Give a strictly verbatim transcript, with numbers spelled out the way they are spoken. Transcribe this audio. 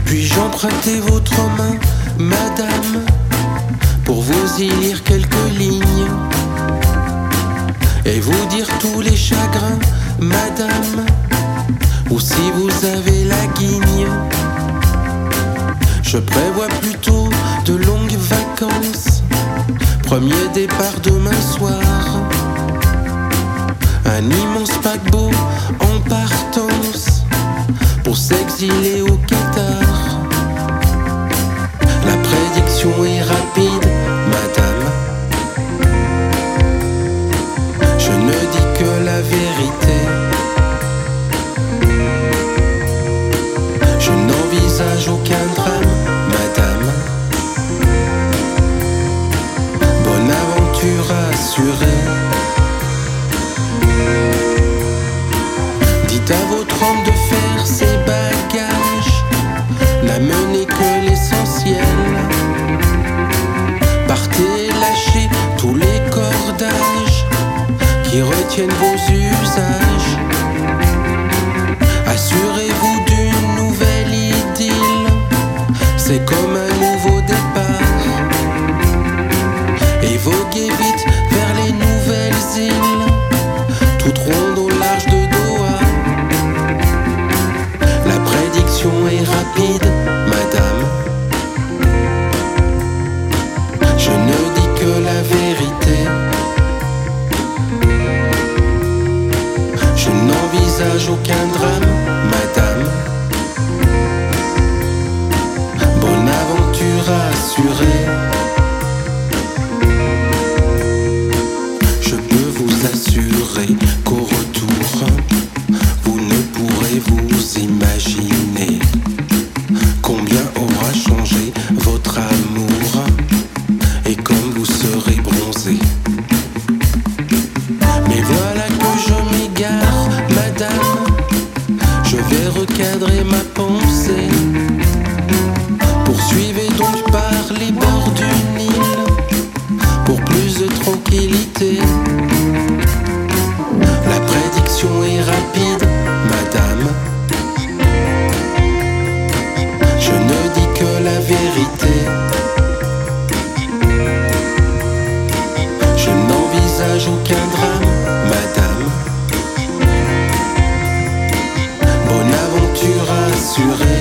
Puis-je emprunter votre main, madame, pour vous y lire quelques lignes et vous dire tous les chagrins, madame, ou si vous avez la guigne. Je prévois plutôt de longues vacances, premier départ demain soir, un immense paquebot en partance pour s'exiler au Qatar. La prédiction est rapide, madame, je ne dis que la vérité. Je n'envisage aucun drame, madame, bonne aventure assurée. Dites à votre homme de faire ses bagages, n'amenez que l'essentiel. Partez et lâchez tous les cordages qui retiennent vos usages. Assurez-vous d'une nouvelle idylle, c'est comme un nouveau départ. Et voguez vite vers les nouvelles îles, toutes rondes au large de Doha. La prédiction est rapide, madame, je ne dis que la vérité. Je n'envisage aucun drame, madame, bonne aventure assurée. Je peux vous assurer qu'au retour, vous ne pourrez vous imaginer combien aura changé votre amour et comme vous serez bronzé. Mais voilà que je m'égare, madame, je vais recadrer ma pensée. Poursuivez donc par les bords du Nil pour plus de tranquillité. La prédiction est rapide, madame, je ne dis que la vérité. Je n'envisage aucun drame, madame, bonne aventure assurée.